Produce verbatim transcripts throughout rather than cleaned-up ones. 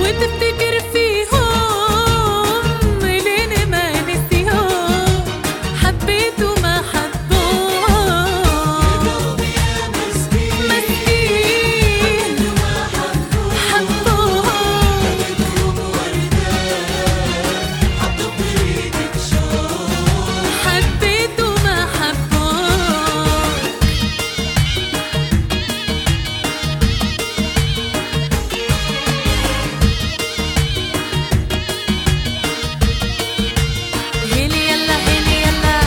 وتفتكر فيهم لين ما نسيهم، حبيت وما حبوه. مسكين حبوه، حبيت وما حبوه. هيلي يلا هيلي يلا،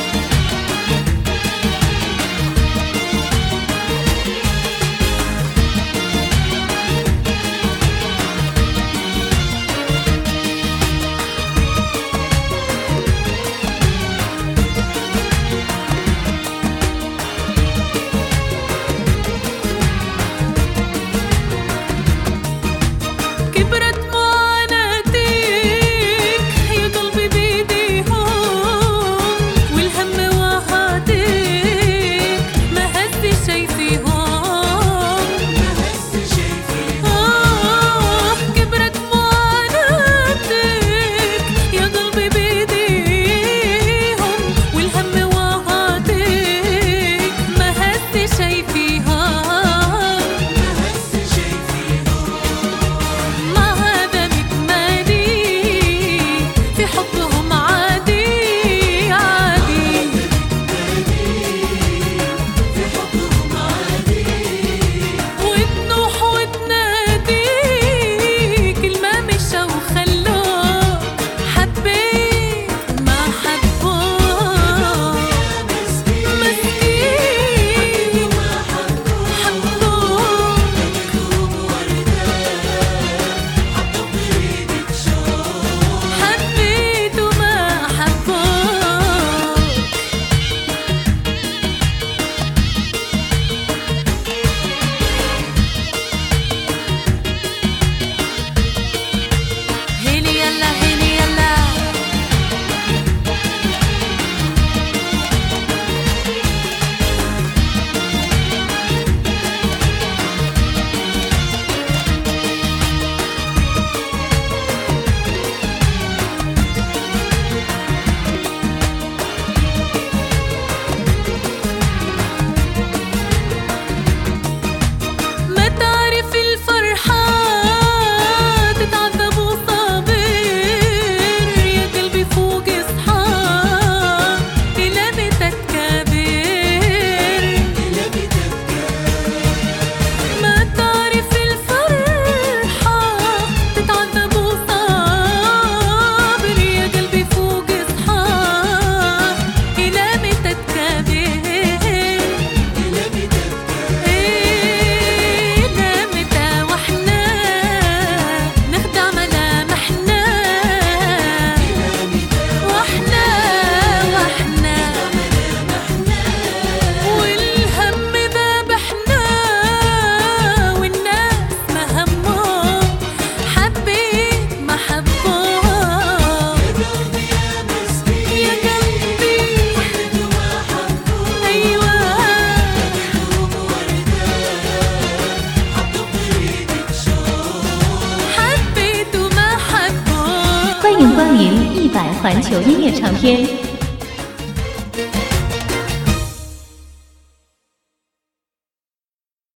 كبرت معاناتك يا قلبي بيديهم، والهم وهاتك ما هز شي فيهم. آه كبرت معاناتك يا قلبي بيديهم، والهم وهاتك ما هز شي فيهم. ما هذا مكمالي في حبهم عادي عادي، وتنوح وتنادي كلمة مشى وخلوه، حبيت وما حبوه. مسكين حبوه، حبيت وما حبوه. هيلي يلا هيلي يلا، ما تعرف الفرحة تتعذب وصابر، يا قلبي فوق اصحى إلى بيتك كابر. ما تعرف الفرحة تتعذب وصابر، يا قلبي فوق اصحى إلى بيتك كابر. إيه لا متى وحنا نخدع ملامحنا، وحنا وحنا والهم ذابحنا، والناس ما همهم حبيت ما حبوه. يا قلبي أيوة، حبيت وما حبوه. 欢迎光临一百环球音乐唱片。